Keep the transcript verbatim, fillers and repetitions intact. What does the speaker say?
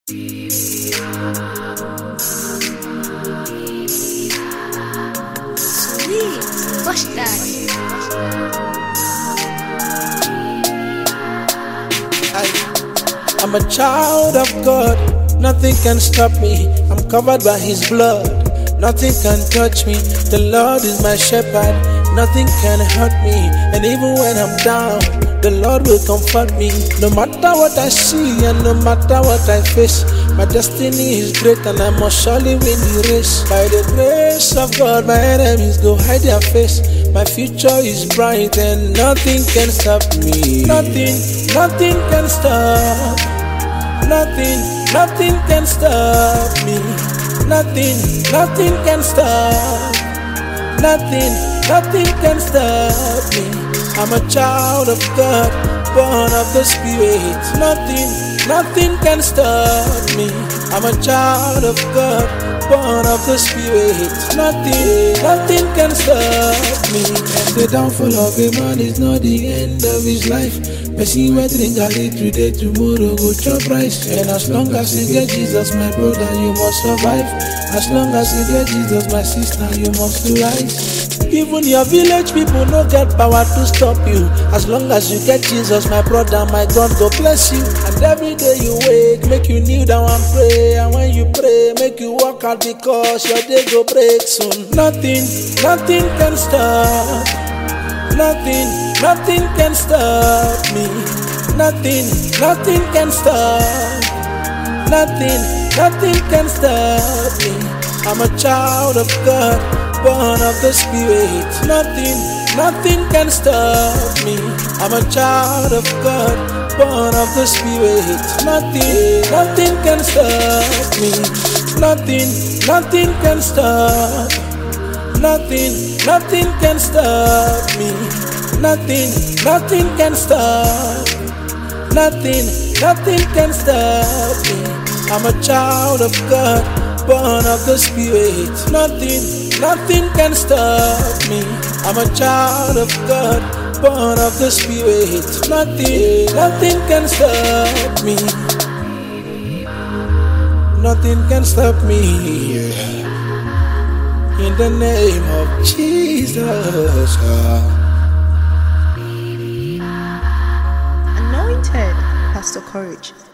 Sweet, what's that? I, I'm a child of God, nothing can stop me. I'm covered by His blood, nothing can touch me. The Lord is my shepherd, nothing can hurt me. And even when I'm down, the Lord will comfort me. No matter what I see and no matter what I face, my destiny is great and I must surely win the race. By the grace of God, my enemies go hide their face. My future is bright and nothing can stop me. Nothing, nothing can stop. Nothing, nothing can stop me. Nothing, nothing can stop. Nothing, nothing can stop me. I'm a child of God, born of the Spirit. Nothing, nothing can stop me. I'm a child of God, born of the Spirit. Nothing, nothing can stop me. The downfall of a man is not the end of his life. Person wey drink garri today, tomorrow go chop rice. And as long as you get Jesus, my brother, you must survive. As long as you get Jesus, my sister, you must rise. Even your village people no get power to stop you. As long as you get Jesus, my brother, my God go bless you. And every day you wake, make you kneel down and pray. And when you pray, make you walk out because your day go break soon. Nothing, nothing can stop. Nothing, nothing can stop me. Nothing, nothing can stop. Nothing, nothing can stop me. I'm a child of God, born of the Spirit. Nothing, nothing can stop me. I'm a child of God, born of the Spirit. Nothing, nothing can stop me. Nothing, nothing can stop. Nothing, nothing can stop me. Nothing, nothing can stop. Nothing, nothing can stop me. I'm a child of God, born of the Spirit. Nothing, nothing can stop me. I'm a child of God, born of the Spirit. Nothing, nothing can stop me. Nothing can stop me. In the name of Jesus. Anointed Pastor Courage.